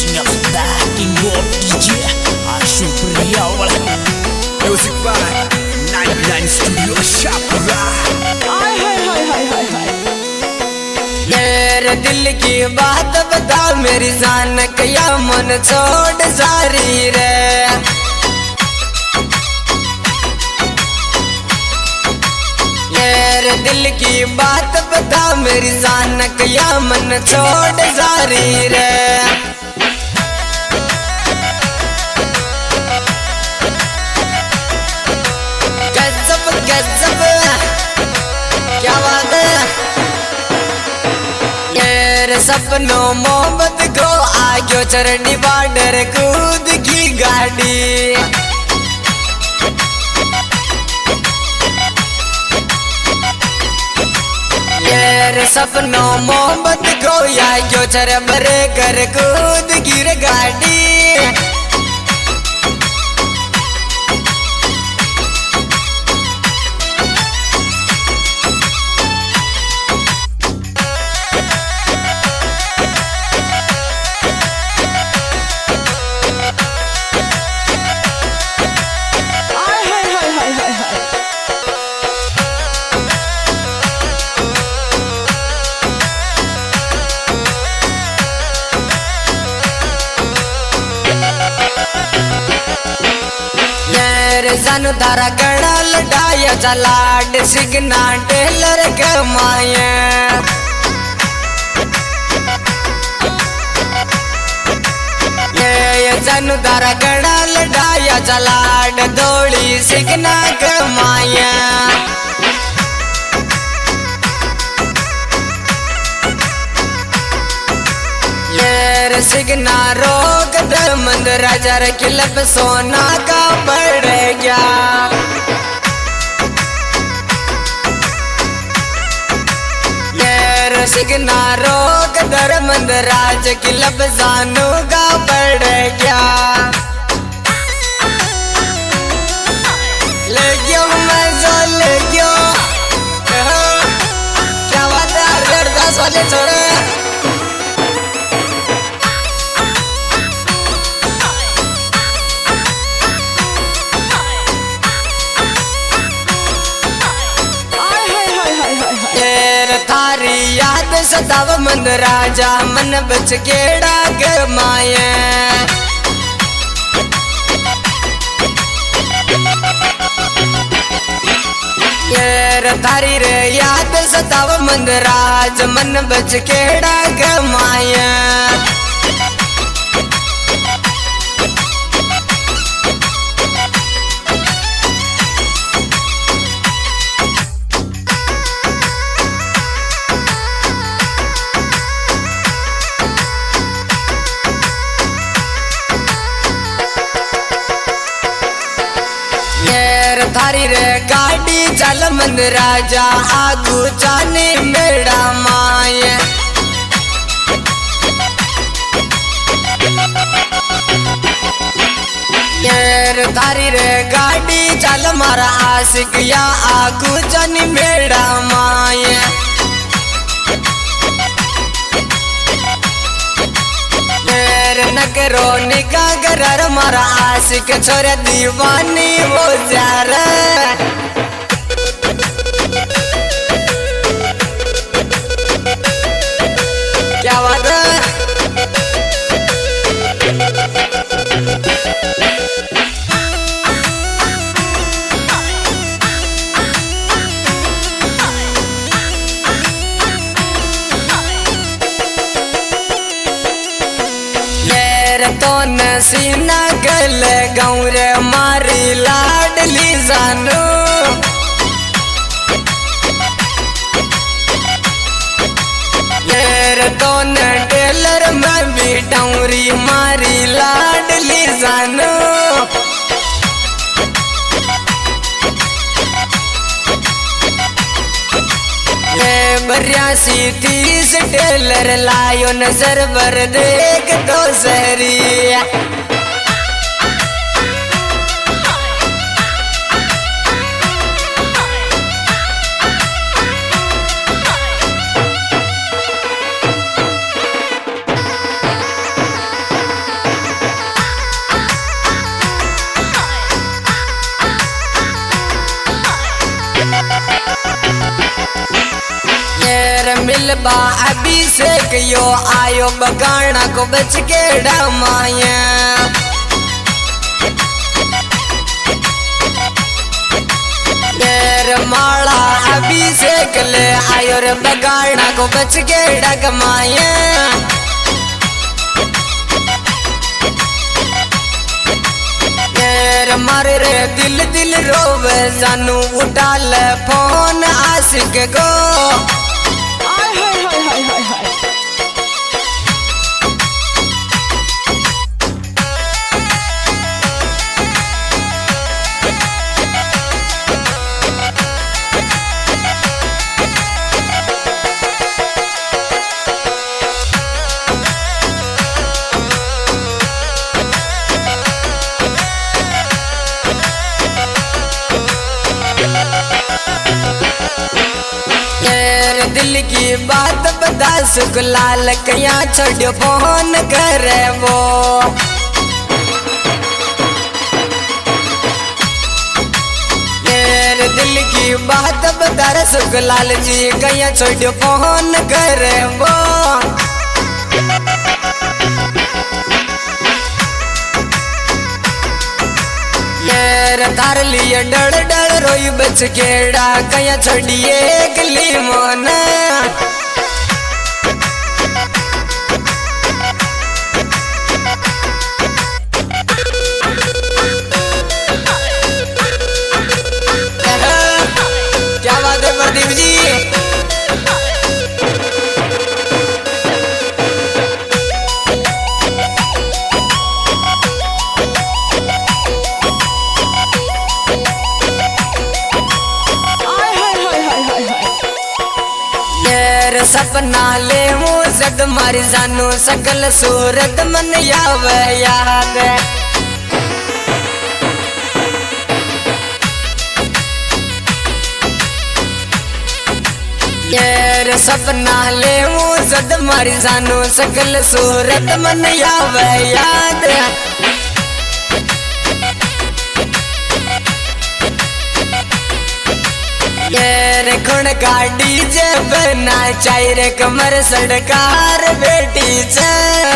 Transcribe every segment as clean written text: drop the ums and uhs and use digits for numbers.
King of that, King of DJ, Ashok Riyawal. Music by 99 Studio Shapura. मेरे दिल की बात बता मेरी जान क्या मन छोड़ सारी रे। मेरे दिल की बात बता मेरी जान क्या मन छोड़ सारी रे। गजब गजब क्या बात है। मेरे सपनों मोहब्बत को आगे चरनी बॉर्डर कूद की गाड़ी। मेरे सपनों मोहब्बत को आगे चर बरे कर कूद की गाड़ी। जानू तारा गड़ा लड़ाया चलाड सिगना टेलर कमाए। ये जानू तारा गड़ा लड़ाया चलाड दौड़ी सिगना कमाए। सिगना रोक दर मंदिर राजा किलब सोना का पड़ गया। सिगना रोक दर मंदिर राज किलब जानू का पड़ गया। ले गयो मजा ले गयो क्या बात है लड़का वाले छोरे। याद सताव मन राजा मन बच केड़ा गमाए। थारी रे याद सताव मन राज मन बच केड़ा गमाए। थारी रे गाड़ी चल मंद राजा आगू जाने मेरा माए। थारी रे गाड़ी चल मारा आशिक या आगू जाने मेरा माए। नगरो निकाह कर मारा आशिक छोरे दीवानी वो जा क्या बात है। तो नसीना गल गौर मारी लाडली जानू। तो न टेलर में भी डौरी मारी लाडली जानू। बरियासी 30 टेलर लायो नजर भर देख तो सहरी। दिल बा अभिषेक यो आयो बगाना को बच के डमाया माला अभिषेक ले आयो रे बगाना को बच के डगमाया मारे रे दिल दिल रोवे जानू उठा ले फोन आशिक को दिल की बात बता सुख लाल कया छोड़ो फोन करे वो मेरे दिल की बात बता सुख लाल जी कया छोड़ो फोन करे वो तार लिए डर डर रोई बच केड़ा कया छोड़िए गली मोन क्या बात है प्रदीप जी सपना ले मुझद मारी जानू सकल सूरत मन यावे याद ये सपना ले मुझद मारी जानू सकल सूरत मन यावे याद रे खुण गाड़ी जे बना चाय रे कमर सड़कार बेटी से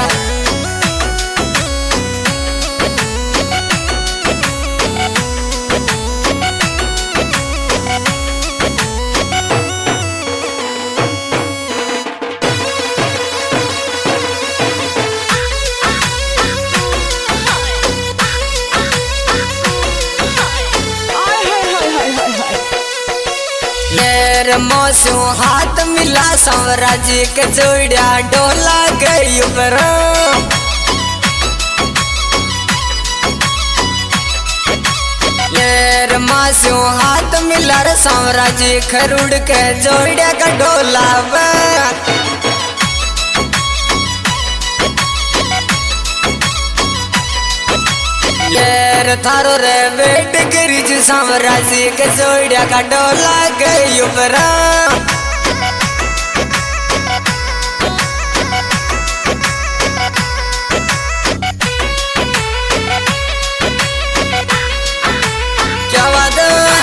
मौसू हाथ मिला सांवरा जी के जोड़िया डोला गई ऊपर मासू हाथ मिला रे सांवरा जी खरुड़ के जोड़िया का डोला थारो रे वेट करी जी सांवरा जी के जोड़िया का डोला गई ऊपर क्या बात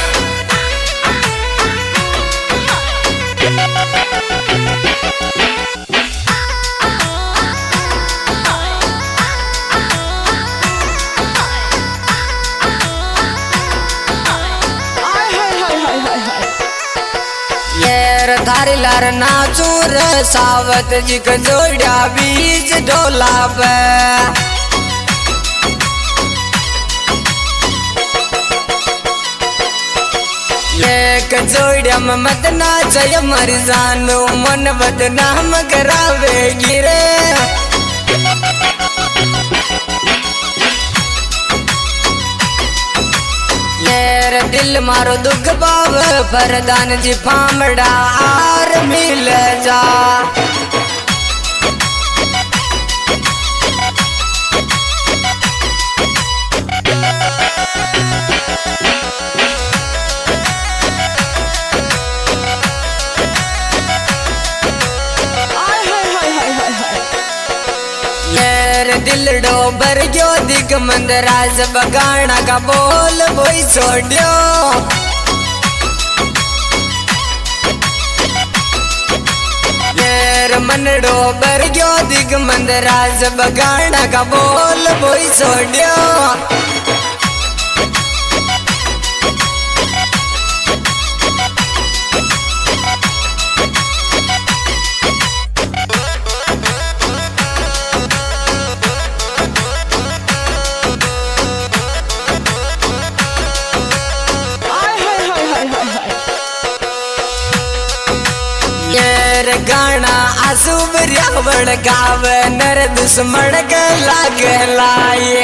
थारी लार नाचू रे सावत जी के जोड़िया बीज डोला पे एक जोड़िया में मत नाच मर जानू मन बदनाम करावे गिरे दिल मारो दुख बाब प्रधान जी फामड़ा आर मिल जा दिल डोबर गयो दिगमंद राज बगाना का बोल बोई छोड़ियो मेर मनडो बर गयो दिगमंद राज बगाड़ा का बोल बोई छोड़ियो गाना आसूब रावण गावे नर दुश्मन के लागे लाए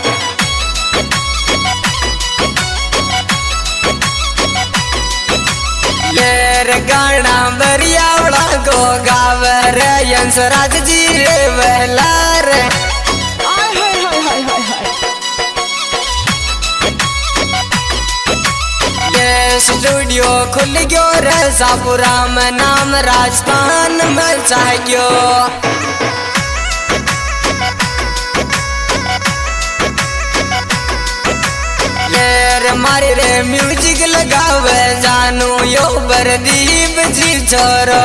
ये गाना बरियावड़ा को गावे रे यंसराज जी रे वेला रे स्टूडियो खुल गयो रे सापुरा में नाम राजस्थान में चाहियो लेर मारे रे म्यूजिक लगावे जानू यो बरदीप जी छोरो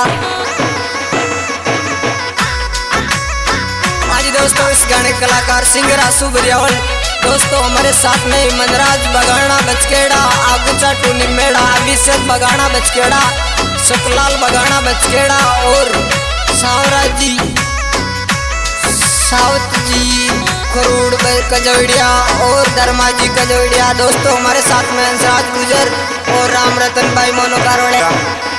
आज दोस्तों इस गाने कलाकार सिंगर आशु बरियावल दोस्तों हमारे साथ में मनराज बगाना बचकेड़ा आगुचा टूनी मेड़ा अभिषेक बगाना बचकेड़ा सुखलाल बगाना बचकेड़ा और सावराज जी सावत जी खरूड़ कजोड़िया और धर्मा जी कजोड़िया दोस्तों हमारे साथ में हंसराज गुजर और राम रतन भाई मोनो कारवाड़िया।